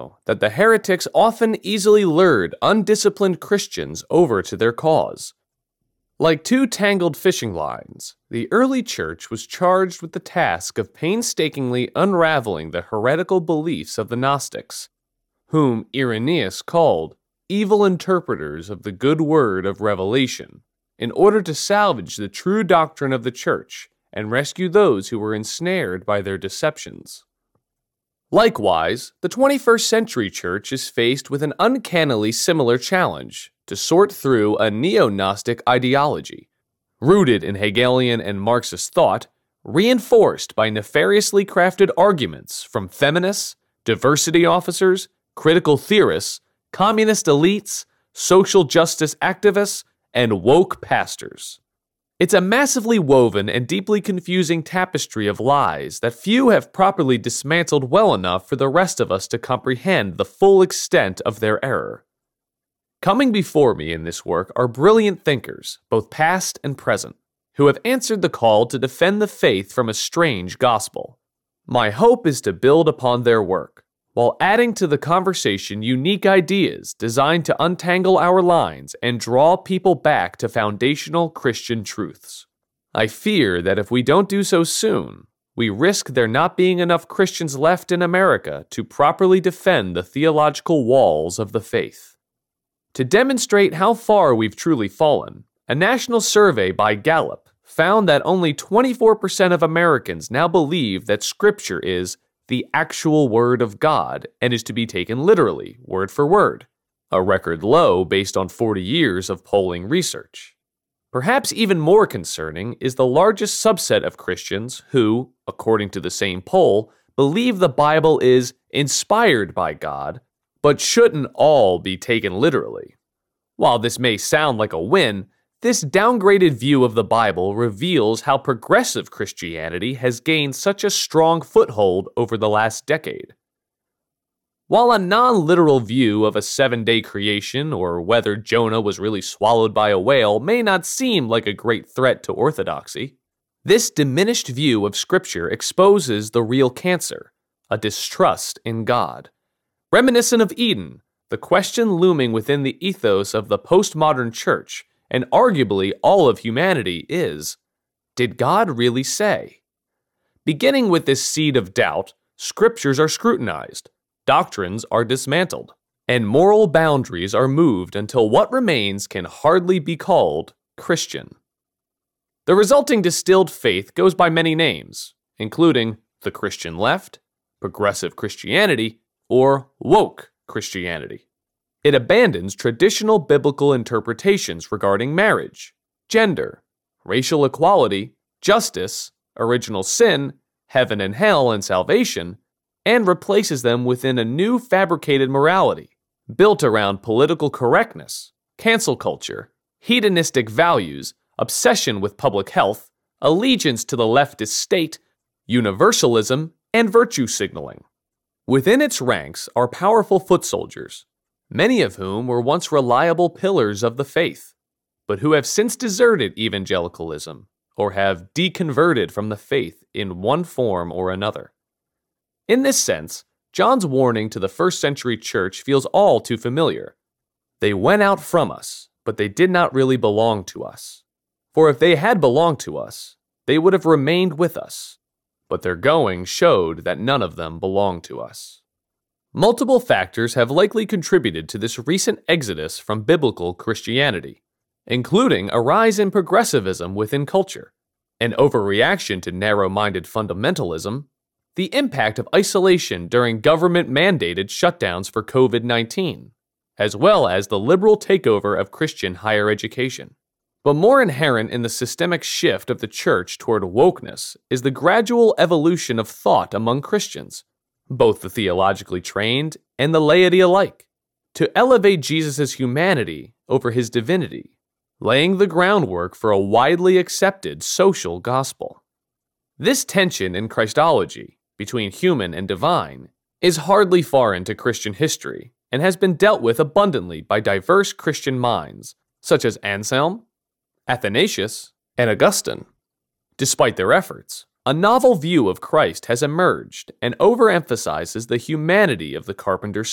that the heretics often easily lured undisciplined Christians over to their cause. Like two tangled fishing lines, the early church was charged with the task of painstakingly unraveling the heretical beliefs of the Gnostics, whom Irenaeus called evil interpreters of the good word of revelation, in order to salvage the true doctrine of the church and rescue those who were ensnared by their deceptions. Likewise, the 21st century church is faced with an uncannily similar challenge to sort through a neo-Gnostic ideology, rooted in Hegelian and Marxist thought, reinforced by nefariously crafted arguments from feminists, diversity officers, critical theorists, communist elites, social justice activists, and woke pastors. It's a massively woven and deeply confusing tapestry of lies that few have properly dismantled well enough for the rest of us to comprehend the full extent of their error. Coming before me in this work are brilliant thinkers, both past and present, who have answered the call to defend the faith from a strange gospel. My hope is to build upon their work, while adding to the conversation unique ideas designed to untangle our lines and draw people back to foundational Christian truths. I fear that if we don't do so soon, we risk there not being enough Christians left in America to properly defend the theological walls of the faith. To demonstrate how far we've truly fallen, a national survey by Gallup found that only 24% of Americans now believe that Scripture is the actual Word of God and is to be taken literally, word for word, a record low based on 40 years of polling research. Perhaps even more concerning is the largest subset of Christians who, according to the same poll, believe the Bible is inspired by God, but shouldn't all be taken literally. While this may sound like a win, this downgraded view of the Bible reveals how progressive Christianity has gained such a strong foothold over the last decade. While a non-literal view of a 7-day creation or whether Jonah was really swallowed by a whale may not seem like a great threat to orthodoxy, this diminished view of Scripture exposes the real cancer, a distrust in God. Reminiscent of Eden, the question looming within the ethos of the postmodern church, and arguably all of humanity, is, did God really say? Beginning with this seed of doubt, scriptures are scrutinized, doctrines are dismantled, and moral boundaries are moved until what remains can hardly be called Christian. The resulting distilled faith goes by many names, including the Christian left, progressive Christianity, or woke Christianity. It abandons traditional biblical interpretations regarding marriage, gender, racial equality, justice, original sin, heaven and hell, and salvation, and replaces them within a new fabricated morality, built around political correctness, cancel culture, hedonistic values, obsession with public health, allegiance to the leftist state, universalism, and virtue signaling. Within its ranks are powerful foot soldiers, many of whom were once reliable pillars of the faith, but who have since deserted evangelicalism or have deconverted from the faith in one form or another. In this sense, John's warning to the first century church feels all too familiar. They went out from us, but they did not really belong to us. For if they had belonged to us, they would have remained with us. But their going showed that none of them belonged to us. Multiple factors have likely contributed to this recent exodus from biblical Christianity, including a rise in progressivism within culture, an overreaction to narrow-minded fundamentalism, the impact of isolation during government-mandated shutdowns for COVID-19, as well as the liberal takeover of Christian higher education. But more inherent in the systemic shift of the church toward wokeness is the gradual evolution of thought among Christians, both the theologically trained and the laity alike, to elevate Jesus' humanity over his divinity, laying the groundwork for a widely accepted social gospel. This tension in Christology, between human and divine, is hardly foreign into Christian history and has been dealt with abundantly by diverse Christian minds, such as Anselm, Athanasius, and Augustine. Despite their efforts, a novel view of Christ has emerged and overemphasizes the humanity of the carpenter's